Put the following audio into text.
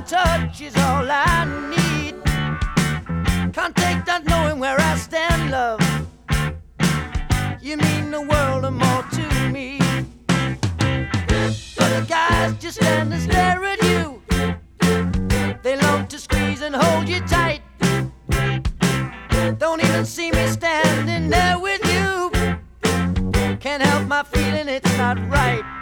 touch is all I need. Can't take that knowing where I stand, love. You mean the world and more to me. Other guys just stand and stare at you. They love to squeeze and hold you tight. Don't even see me standing there with you. Can't help my feeling it's not right.